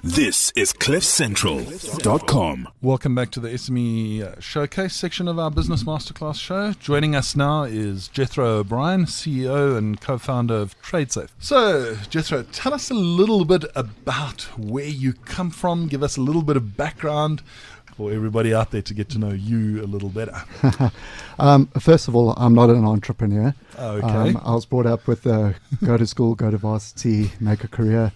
This is CliffCentral.com. Welcome back to the SME Showcase section of our Business Masterclass show. Joining us now is Jethro O'Brien, CEO and co-founder of TradeSafe. So, Jethro, tell us a little bit about where you come from. Give us a little bit of background for everybody out there to get to know you a little better. First of all, I'm not an entrepreneur. Okay. I was brought up with go to school, go to varsity, make a career.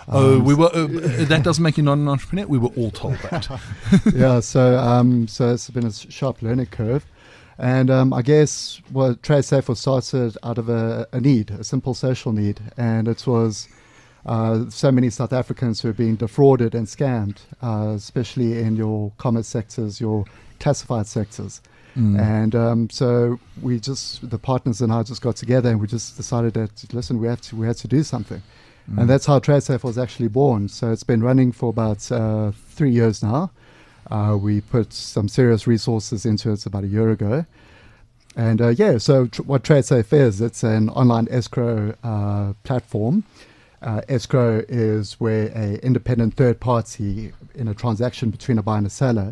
That doesn't make you not an entrepreneur. We were all told that. Yeah, so it's been a sharp learning curve. And I guess TradeSafe was started out of a need, a simple social need. And it was so many South Africans who are being defrauded and scammed, especially in your commerce sectors, your classified sectors. And so the partners and I just got together and we just decided that, listen, we had to do something. And that's how TradeSafe was actually born. So it's been running for about 3 years now. We put some serious resources into it about a year ago. And so what TradeSafe is, it's an online escrow platform. Escrow is where an independent third party in a transaction between a buyer and a seller,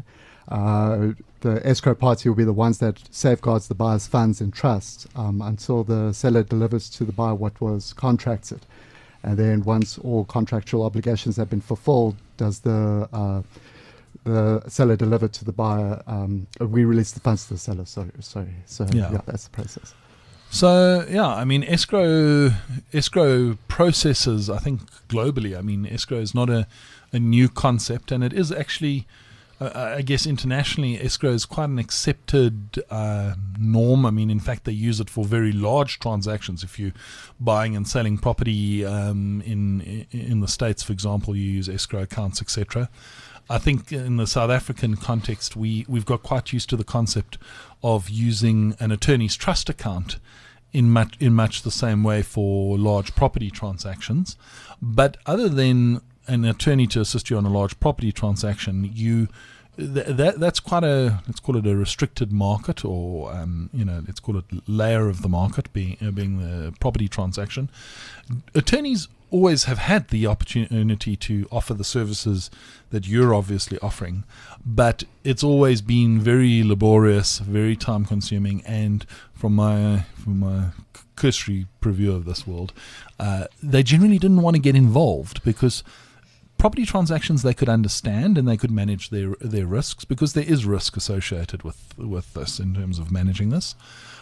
the escrow party will be the ones that safeguards the buyer's funds in trust until the seller delivers to the buyer what was contracted. And then once all contractual obligations have been fulfilled, does the seller deliver to the buyer? We release the funds to the seller. Sorry. So that's the process. So I mean, escrow processes, I think globally, I mean, escrow is not a new concept, and it is actually, I guess internationally, escrow is quite an accepted norm. I mean, in fact, they use it for very large transactions. If you're buying and selling property in the States, for example, you use escrow accounts, etc. I think in the South African context, we've got quite used to the concept of using an attorney's trust account in much the same way for large property transactions. But other than an attorney to assist you on a large property transaction, that's quite let's call it a restricted market, or let's call it layer of the market being the property transaction. Attorneys always have had the opportunity to offer the services that you're obviously offering, but it's always been very laborious, very time consuming, and from my cursory preview of this world, they generally didn't want to get involved because property transactions they could understand and they could manage their risks, because there is risk associated with this in terms of managing this.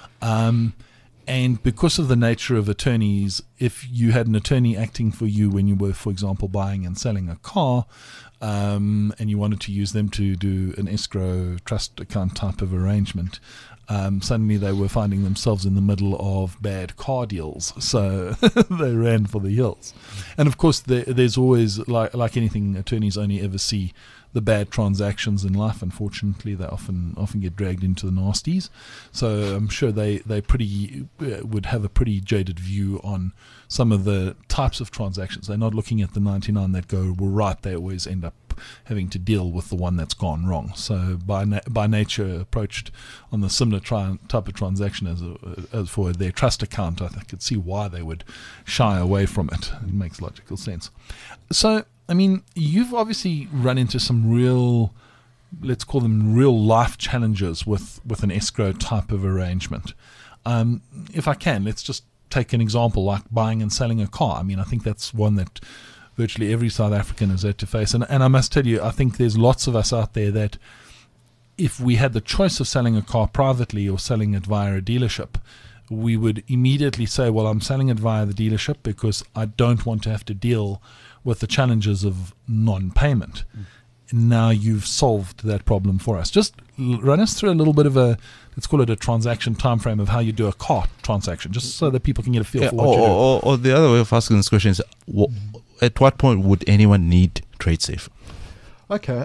And because of the nature of attorneys, if you had an attorney acting for you when you were, for example, buying and selling a car, and you wanted to use them to do an escrow trust account type of arrangement, suddenly they were finding themselves in the middle of bad car deals, so they ran for the hills. And of course, there's always, like anything, attorneys only ever see the bad transactions in life. Unfortunately, they often get dragged into the nasties. So I'm sure they pretty would have a pretty jaded view on some of the types of transactions. They're not looking at the 99 that go right. They always end up having to deal with the one that's gone wrong. So by nature, approached on the similar type of transaction as for their trust account, I could see why they would shy away from it. It makes logical sense. So, I mean, you've obviously run into some real, let's call them real life challenges with an escrow type of arrangement. If I can, let's just take an example like buying and selling a car. I mean, I think that's one that virtually every South African has had to face. And I must tell you, I think there's lots of us out there that if we had the choice of selling a car privately or selling it via a dealership, we would immediately say, well, I'm selling it via the dealership because I don't want to have to deal with the challenges of non-payment. Now you've solved that problem for us. Just run us through a little bit of let's call it a transaction time frame of how you do a car transaction, just so that people can get a feel for what you do. Or the other way of asking this question is, at what point would anyone need TradeSafe? Okay.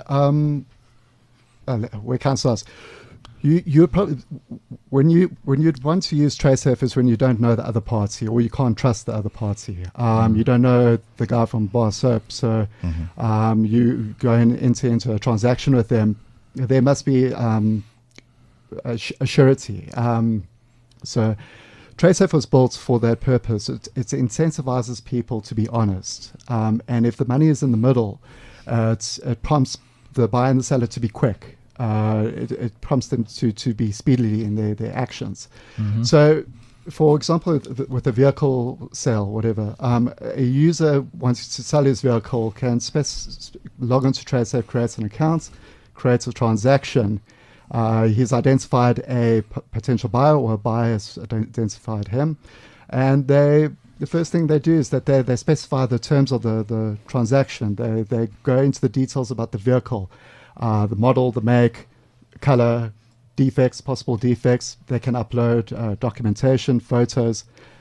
We can't start. You probably when you'd want to use TradeSafe is when you don't know the other party or you can't trust the other party. You don't know the guy from Bar Soap, so you go into a transaction with them. There must be a surety. So TradeSafe was built for that purpose. It incentivizes people to be honest, and if the money is in the middle, it prompts the buyer and the seller to be quick. It prompts them to be speedily in their actions. So, for example, with a vehicle sale, whatever, a user wants to sell his vehicle can log into TradeSafe, creates an account, creates a transaction. He's identified a potential buyer, or a buyer has identified him, and the first thing they do is that they specify the terms of the transaction. They go into the details about the vehicle, the model, the make, color, defects, possible defects. They can upload documentation, photos,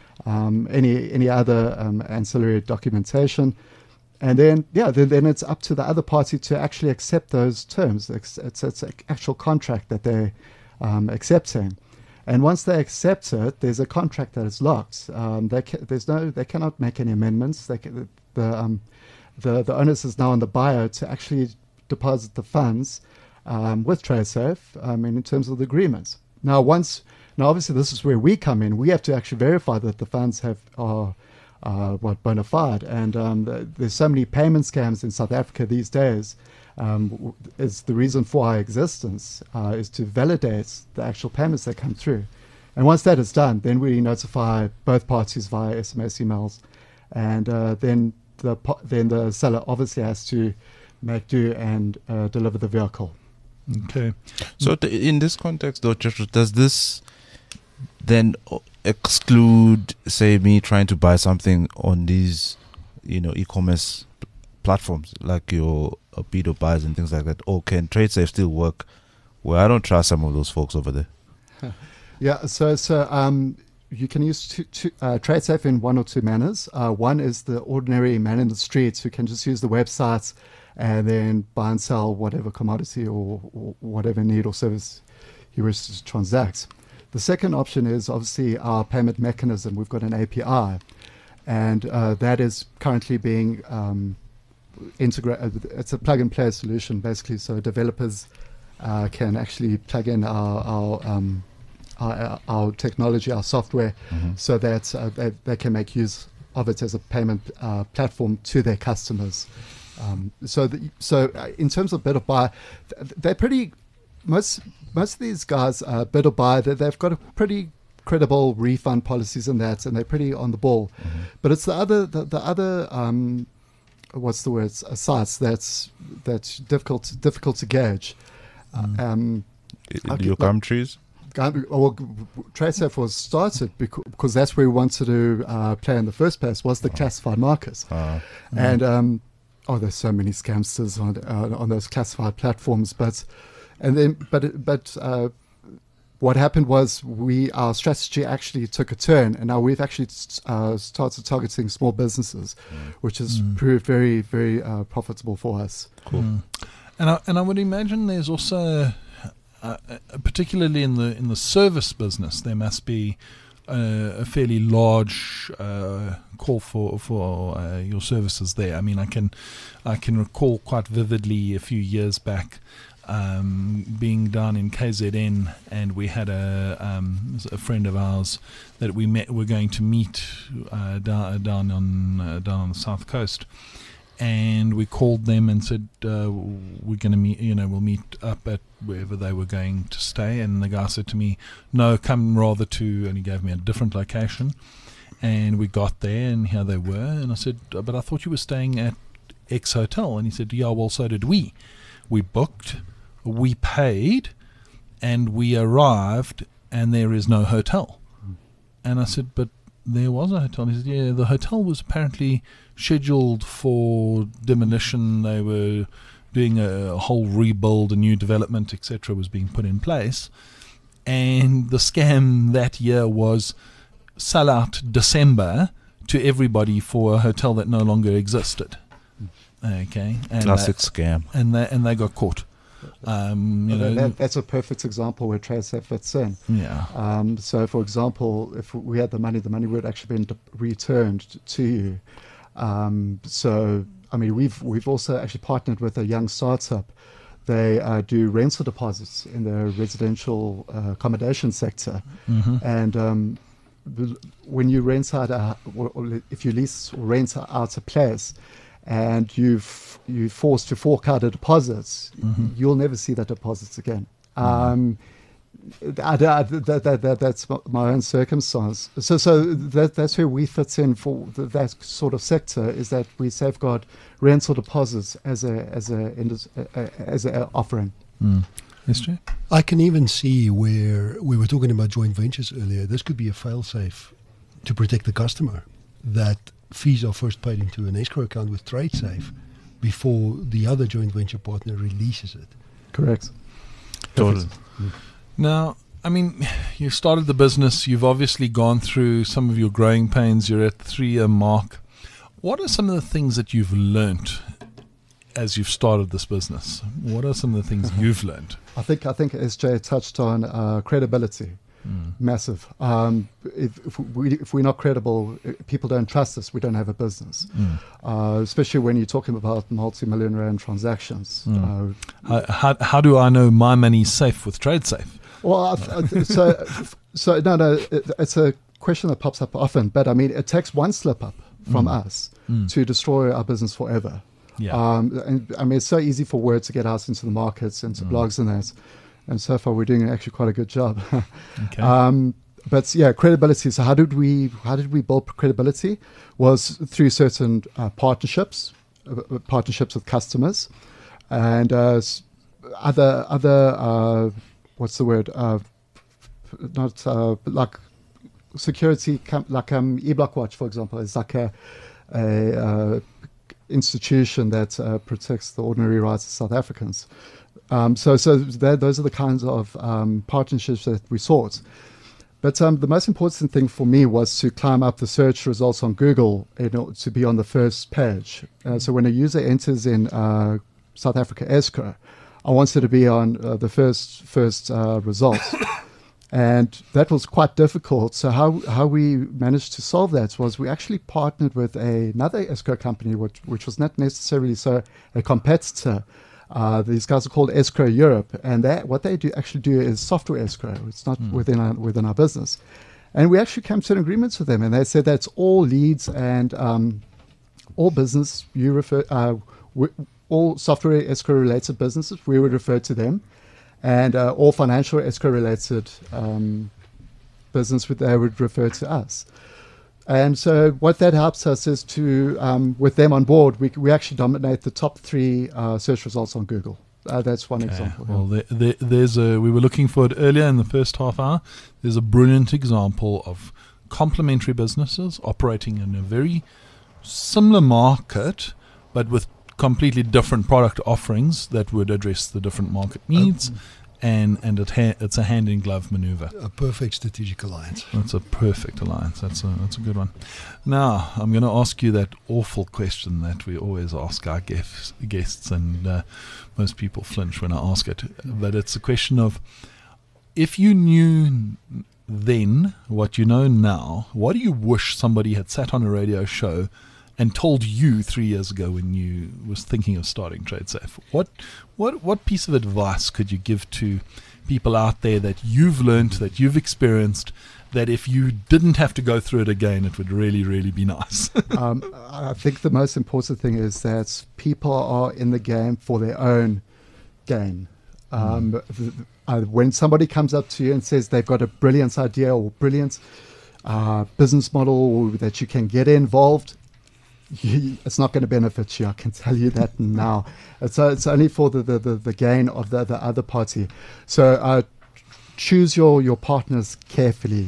any other ancillary documentation. And then it's up to the other party to actually accept those terms. It's an actual contract that they're accepting. And once they accept it, there's a contract that is locked. They cannot make any amendments. The onus is now on the buyer to actually deposit the funds with TradeSafe in terms of the agreements. Now, obviously, this is where we come in. We have to actually verify that the funds are bona fide. And there's so many payment scams in South Africa these days. Is the reason for our existence is to validate the actual payments that come through. And once that is done, then we notify both parties via SMS emails. And then the seller obviously has to make do and deliver the vehicle. Okay. So in this context, though, Joshua, does this then exclude, say, me trying to buy something on these, e-commerce platforms like your Apido buys and things like that? Or can TradeSafe still work where I don't trust some of those folks over there? Yeah. So you can use TradeSafe in one or two manners. One is the ordinary man in the streets who can just use the websites and then buy and sell whatever commodity or whatever need or service he wishes to transact. The second option is obviously our payment mechanism. We've got an API, and that is currently being integrated. It's a plug-and-play solution, basically, so developers can actually plug in our technology, our software, so that they can make use of it as a payment platform to their customers. So in terms of bid or buy, they're pretty. Most of these guys, bid or buy, they've got a pretty credible refund policies in that, and they're pretty on the ball. But it's the other what's the word? Sites that's difficult to gauge. Your gum trees. TradeSafe was started because that's where we wanted to play in the first place, was the classified markets. And there's so many scamsters on those classified platforms. But what happened was our strategy actually took a turn, and now we've actually started targeting small businesses, which has proved very, very profitable for us. Cool. And I would imagine there's also, particularly in the service business, there must be a fairly large call for your services there. I mean, I can recall quite vividly a few years back being down in KZN, and we had a friend of ours that we're going to meet down on the south coast. And we called them and said, we're going to meet, we'll meet up at wherever they were going to stay. And the guy said to me, no, come rather to, and he gave me a different location. And we got there, and here they were. And I said, but I thought you were staying at X Hotel. And he said, yeah, well, so did we. We booked, we paid, and we arrived, and there is no hotel. And I said, but there was a hotel. He said, yeah, the hotel was apparently scheduled for demolition. They were doing a whole rebuild, a new development, etc. was being put in place. And the scam that year was sell out December to everybody for a hotel that no longer existed. Okay. And classic scam. And they got caught. That's a perfect example where TradeSafe fits in. Yeah. So, for example, if we had the money would actually been returned to you. So, I mean, we've also actually partnered with a young startup. They do rental deposits in the residential accommodation sector, and when you rent out if you lease or rent out a place, and you're forced to fork out a deposits, Mm-hmm. you'll never see that deposits again. That's my own circumstance. So that's where we fit in for that sort of sector, is that we safeguard rental deposits as a offering. SJ? I can even see where we were talking about joint ventures earlier. This could be a fail-safe to protect the customer, that fees are first paid into an escrow account with TradeSafe before the other joint venture partner releases it. Correct. Totally. Now, I mean, you started the business. You've obviously gone through some of your growing pains. You're at the 3-year mark. What are some of the things that you've learnt as you've started this business? What are some of the things you've learnt? I think SJ touched on credibility. Massive. If we're not credible, people don't trust us. We don't have a business. Especially when you're talking about multi-million rand transactions. How do I know my money's safe with TradeSafe? Well, so no, it's a question that pops up often. But I mean, it takes one slip up from us to destroy our business forever. Yeah. And I mean, it's so easy for word to get out into the markets, into blogs and that. And so far, we're doing actually quite a good job. Okay. But yeah, credibility. So how did we build credibility? Was through certain partnerships with customers, and other what's the word? Not like security, like eBlockWatch, for example, is like a institution that protects the ordinary rights of South Africans. So those are the kinds of partnerships that we sought. But the most important thing for me was to climb up the search results on Google in order to be on the first page. So when a user enters in South Africa escrow, I wanted to be on the first results. And that was quite difficult. So how we managed to solve that was we actually partnered with another escrow company, which was not necessarily a competitor. These guys are called Escrow Europe, and what they actually do is software escrow. It's not within our business. And we actually came to an agreement with them, and they said that's all leads and all business all software escrow related businesses, we would refer to them, and all financial escrow related business they would refer to us. And so what that helps us is to, with them on board, we actually dominate the top 3 search results on Google. That's one example. Well, we were looking for it earlier in the first half hour. There's a brilliant example of complementary businesses operating in a very similar market, but with completely different product offerings that would address the different market needs. And it's a hand-in-glove maneuver. A perfect strategic alliance. That's a perfect alliance. That's a good one. Now, I'm going to ask you that awful question that we always ask our guests, and most people flinch when I ask it. But it's a question of, if you knew then what you know now, what do you wish somebody had sat on a radio show and told you 3 years ago when you was thinking of starting TradeSafe? What piece of advice could you give to people out there that you've learned, that you've experienced, that if you didn't have to go through it again, it would really, really be nice? I think the most important thing is that people are in the game for their own gain. When somebody comes up to you and says they've got a brilliant idea or brilliant business model that you can get involved, it's not going to benefit you. I can tell you that now. It's only for the gain of the other party. So choose your partners carefully.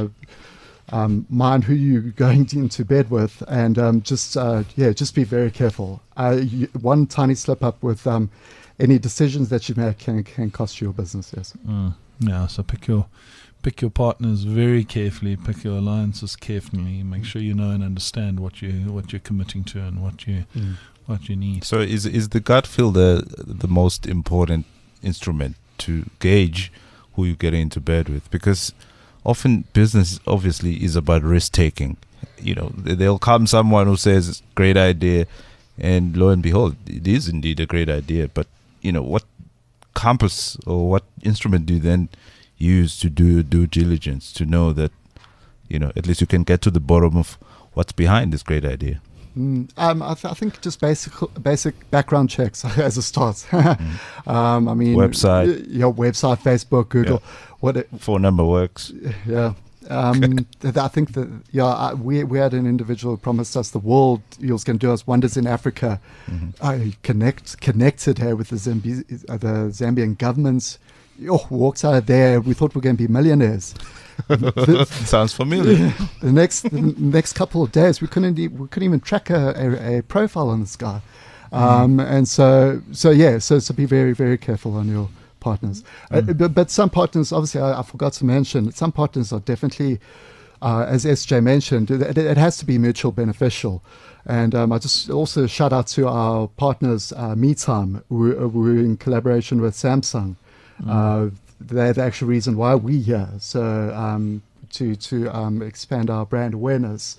Mind who you're going into bed with, and just be very careful. One tiny slip up with any decisions that you make can cost you your business. Yes. Yeah. So pick your partners very carefully, pick your alliances carefully, make sure you know and understand what you're committing to and what you need. So is the gut feel the most important instrument to gauge who you get into bed with? Because often business obviously is about risk taking. There'll come someone who says great idea, and lo and behold, it is indeed a great idea. But what compass or what instrument do you then use to do due diligence to know that at least you can get to the bottom of what's behind this great idea? I think just basic background checks as a start. I mean, your website, Facebook, Google, phone number works. Yeah. I think that we had an individual who promised us the world. He was going to do us wonders in Africa. Connected here with the Zambian government. Walked out of there. We thought we were going to be millionaires. Sounds familiar. The next couple of days, we couldn't even track a profile on this guy. And so be very, very careful on your partners. But some partners, obviously, I forgot to mention, some partners are definitely, as SJ mentioned, it has to be mutual beneficial. And I just also shout out to our partners, MeTime, who in collaboration with Samsung. They're the actual reason why we're here. So to expand our brand awareness,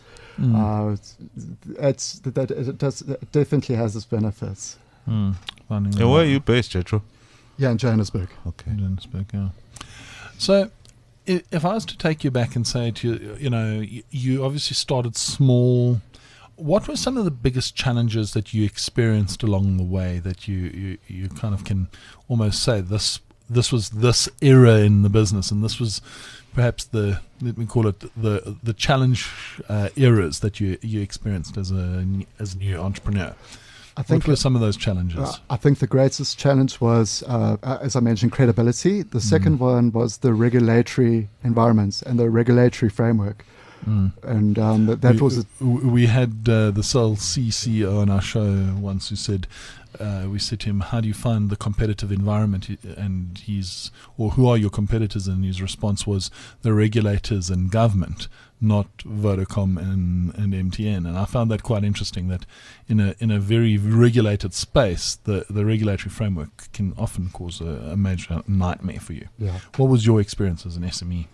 it definitely has its benefits. And where are you based, Jetro? Yeah, in Johannesburg. Okay. Johannesburg, yeah. So, if I was to take you back and say to you, you obviously started small. What were some of the biggest challenges that you experienced along the way that you kind of can almost say this was this era in the business, and this was perhaps let me call it the challenge eras that you experienced as a new entrepreneur? What were some of those challenges? I think the greatest challenge was, as I mentioned, credibility. The second one was the regulatory environments and the regulatory framework. And that was... We had the Cell CEO on our show once who said, we said to him, how do you find the competitive environment? And who are your competitors? And his response was the regulators and government, not Vodacom and MTN. And I found that quite interesting, that in a very regulated space, the regulatory framework can often cause a major nightmare for you. Yeah. What was your experience as an SME?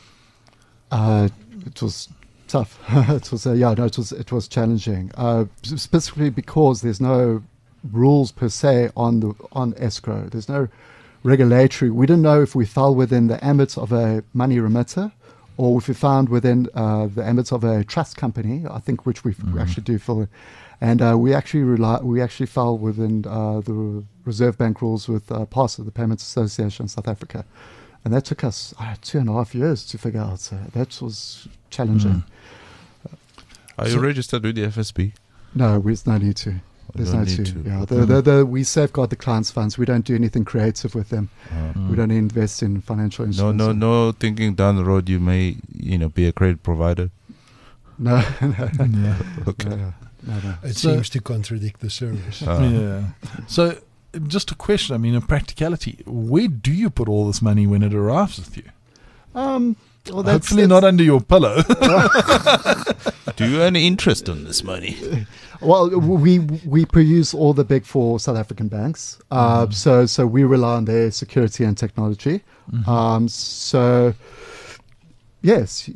It was tough. It was challenging. Specifically because there's no rules per se on escrow. There's no regulatory. We didn't know if we fell within the ambit of a money remitter, or if we found within the ambit of a trust company. I think which we actually do fall, and we actually fell within the Reserve Bank rules with PASA, the Payments Association of South Africa. And that took us 2.5 years to figure out. So that was challenging. Are you registered with the FSB? No, there's no need to. There's no need to. Yeah, we safeguard the clients' funds. We don't do anything creative with them. We don't invest in financial instruments. No. Thinking down the road, you may, be a credit provider. No. Okay. No. It seems to contradict the service. Yeah. So, just a question. I mean, in practicality, where do you put all this money when it arrives with you? Hopefully not under your pillow. Do you earn interest on this money? Well, we produce all the big four South African banks. So we rely on their security and technology. So yes.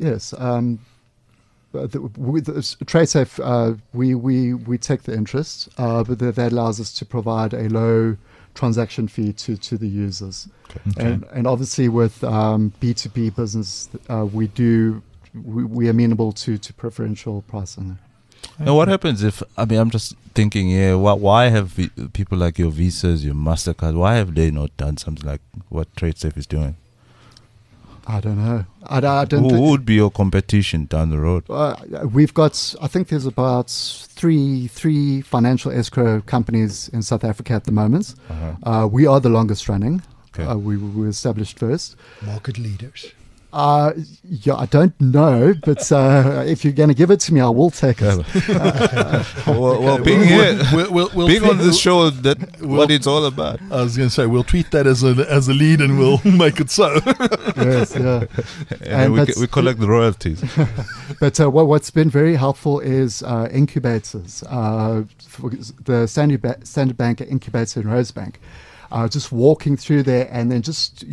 With TradeSafe, we take the interest, but that allows us to provide a low transaction fee to the users. Okay. And obviously with B2B business, we're amenable to preferential pricing. And what happens if, I'm just thinking, why have people like your Visas, your MasterCard, why have they not done something like what TradeSafe is doing? I don't know. I don't. Who would be your competition down the road? We've got, I think there's about three financial escrow companies in South Africa at the moment. We are the longest running. Okay. We were established first. Market leaders. I don't know, but if you're going to give it to me, I will take it. Being here, being on this show, what it's all about. I was going to say, we'll tweet that as a lead, and we'll make it so. Yes, yeah. And we collect the royalties. But what's been very helpful is incubators. The Standard Bank incubator in Rosebank. Just walking through there, and then just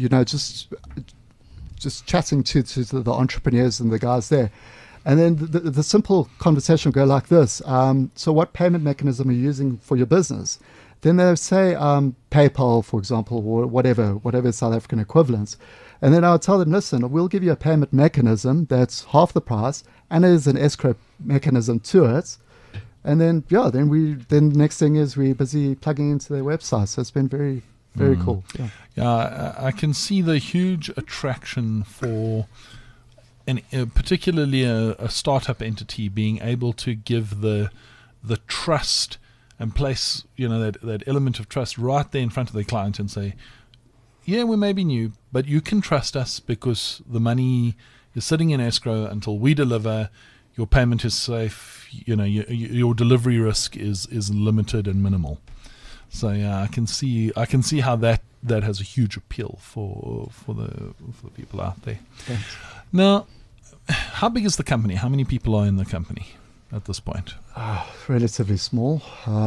chatting to the entrepreneurs and the guys there. And then the simple conversation will go like this. So what payment mechanism are you using for your business? Then they'll say PayPal, for example, or whatever South African equivalents. And then I'll tell them, listen, we'll give you a payment mechanism that's half the price, and there's an escrow mechanism to it. And then then the next thing is we're busy plugging into their website. So it's been very, very cool. Yeah. Yeah, I can see the huge attraction for, particularly a startup entity being able to give the trust and place, that element of trust right there in front of the client and say, yeah, we may be new, but you can trust us because the money is sitting in escrow until we deliver. Your payment is safe. Your delivery risk is limited and minimal. So yeah, I can see how that has a huge appeal for the people out there. Thanks. Now, how big is the company? How many people are in the company at this point? Relatively small.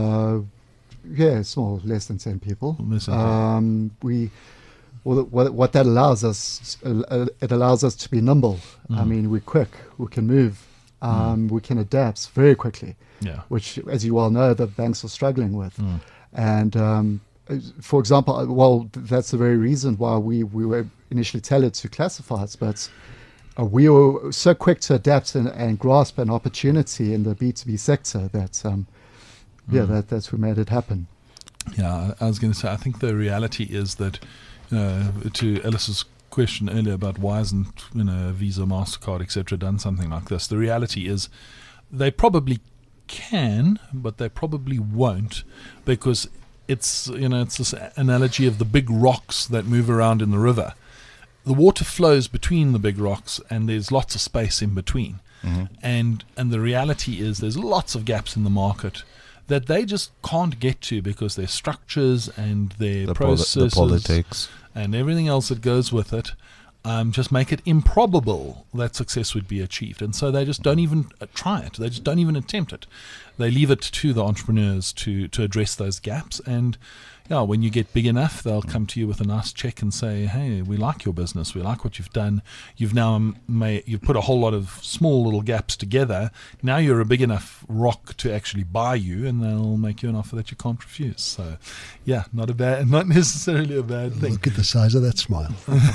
Small, less than 10 people. Less than 10. What that allows us, it allows us to be nimble. I mean, we're quick. We can move. We can adapt very quickly. Yeah. Which, as you well know, the banks are struggling with. And for example, that's the very reason why we were initially tailored to classifieds, but we were so quick to adapt and grasp an opportunity in the B2B sector that that's what made it happen. Yeah, I was going to say, I think the reality is that, to Ellis's question earlier about why hasn't Visa, MasterCard, etc. done something like this, the reality is they probably can, but they probably won't, because it's this analogy of the big rocks that move around in the river. The water flows between the big rocks and there's lots of space in between. And the reality is there's lots of gaps in the market that they just can't get to because their structures and their processes, the politics, and everything else that goes with it just make it improbable that success would be achieved. And so they just don't even try it. They just don't even attempt it. They leave it to the entrepreneurs to address those gaps. And when you get big enough, they'll come to you with a nice check and say, hey, we like your business. We like what you've done. You've now you've put a whole lot of small little gaps together. Now you're a big enough rock to actually buy you, and they'll make you an offer that you can't refuse. So, yeah, not necessarily a bad thing. Look at the size of that smile.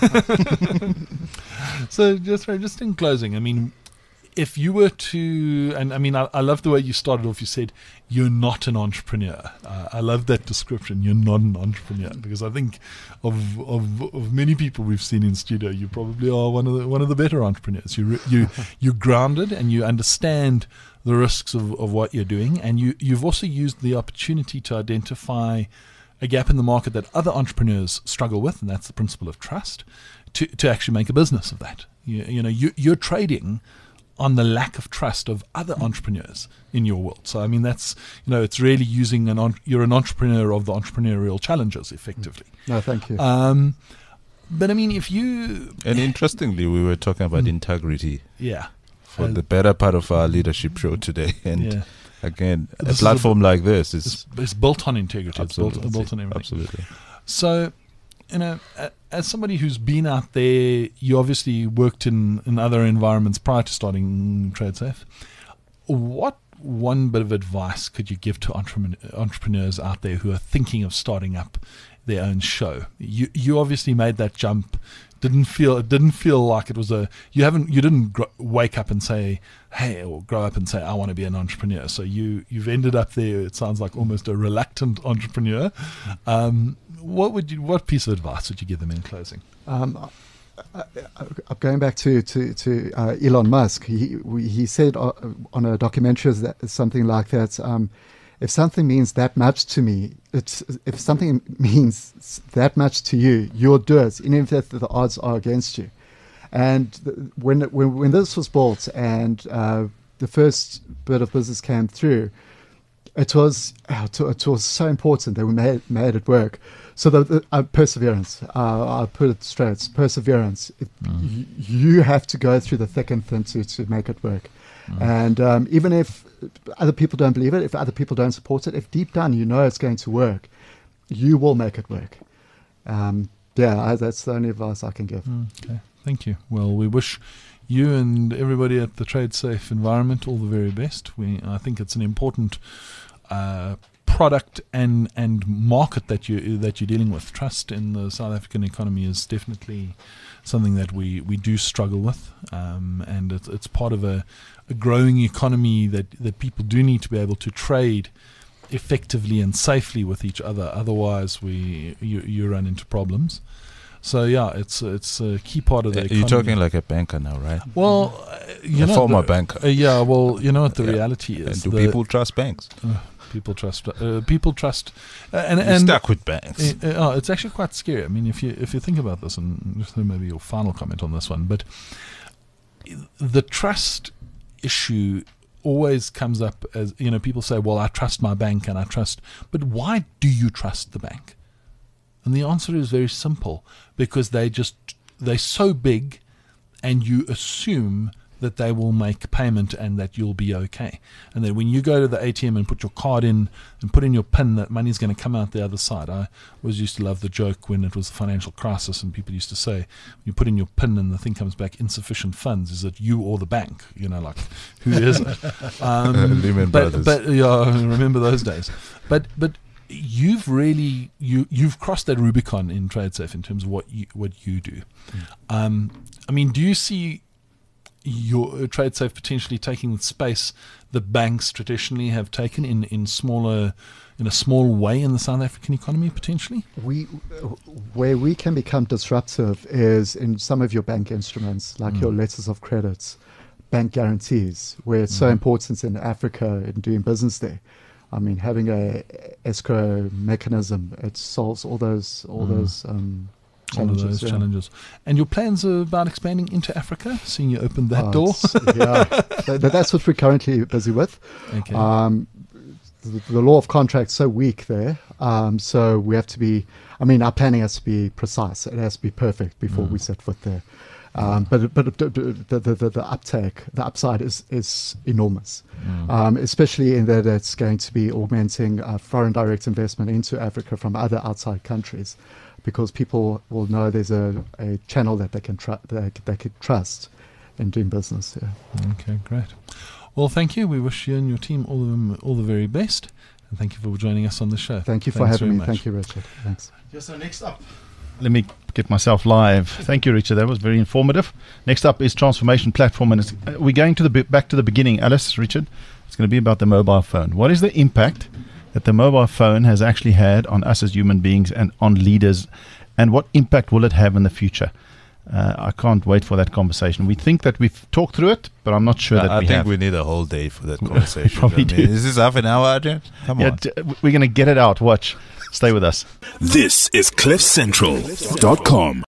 So just in closing, I mean, if you were to, and I mean, I love the way you started off. You said you're not an entrepreneur. I love that description. You're not an entrepreneur, because I think of many people we've seen in studio, you probably are one of the better entrepreneurs. You're grounded and you understand the risks of what you're doing, and you've also used the opportunity to identify a gap in the market that other entrepreneurs struggle with, and that's the principle of trust, to actually make a business of that. You're trading on the lack of trust of other entrepreneurs in your world. So I mean, that's it's really using you're an entrepreneur of the entrepreneurial challenges, effectively. No, thank you. But I mean, if you, and interestingly, we were talking about integrity. Yeah. For the better part of our leadership show today, and again, a This platform like this is it's built on integrity. absolutely It's built on everything. absolutely. So, as somebody who's been out there, you obviously worked in other environments prior to starting TradeSafe. What one bit of advice could you give to entrepreneurs out there who are thinking of starting up their own show? You obviously made that jump. It didn't feel like it was you didn't wake up and say, hey, or grow up and say, I want to be an entrepreneur. So you've ended up there. It sounds like almost a reluctant entrepreneur. What piece of advice would you give them in closing? Going back to Elon Musk, he said on a documentary something like that. If something means that much to me, if something means that much to you, you'll do it, even if the odds are against you. And when this was built and the first bit of business came through, it was so important that we made it work. So the perseverance, I'll put it straight, it's perseverance. You have to go through the thick and thin to make it work. And even if other people don't believe it, if other people don't support it, if deep down you know it's going to work, you will make it work. That's the only advice I can give. Okay, thank you. Well, we wish you and everybody at the TradeSafe environment all the very best. I think it's an important product and market that you're dealing with. Trust in the South African economy is definitely something that we do struggle with, and it's part of a growing economy that people do need to be able to trade effectively and safely with each other. Otherwise, you run into problems. So yeah, it's a key part of the economy. You're talking like a banker now, right? Well, a former banker. Yeah, well, you know what the reality is. And do people trust banks? People trust. And You're stuck with banks. It's actually quite scary. I mean, if you think about this, and just maybe your final comment on this one, but the trust issue always comes up as, you know, people say, well, I trust my bank and I trust, but why do you trust the bank? And the answer is very simple, because they're so big, and you assume that they will make payment and that you'll be okay. And then when you go to the ATM and put your card in and put in your PIN, that money's going to come out the other side. I always used to love the joke when it was the financial crisis and people used to say, when you put in your PIN and the thing comes back insufficient funds, is it you or the bank? You know, like, who is it? Lehman Brothers. But yeah, I remember those days. But you've really you've crossed that Rubicon in TradeSafe in terms of what you do. I mean, do you see your TradeSafe potentially taking the space that banks traditionally have taken in a small way in the South African economy potentially? Where we can become disruptive is in some of your bank instruments, like your letters of credits, bank guarantees, where it's so important in Africa in doing business there. I mean, having a escrow mechanism, it solves all those challenges. And your plans are about expanding into Africa, seeing you open that door? Yeah, that's what we're currently busy with. Okay. The law of contract's so weak there, so we have to be, I mean, our planning has to be precise. It has to be perfect before we set foot there. But the uptake, the upside is enormous, especially in that it's going to be augmenting foreign direct investment into Africa from other outside countries, because people will know there's a channel that they can trust in doing business. Yeah. Okay, great. Well, thank you. We wish you and your team all the very best, and thank you for joining us on the show. Thank you for having me. Much. Thank you, Richard. Thanks. Yes, so next up, let me get myself live. Thank you, Richard. That was very informative. Next up is Transformation Platform, and we're going to back to the beginning. Alice, Richard, it's going to be about the mobile phone. What is the impact that the mobile phone has actually had on us as human beings and on leaders, and what impact will it have in the future? I can't wait for that conversation. We think that we've talked through it, but I'm not sure that we have. I think we need a whole day for that conversation. Probably do. Is this half an hour, Adrian? Come on. We're going to get it out. Watch. Stay with us. This is CliffCentral.com.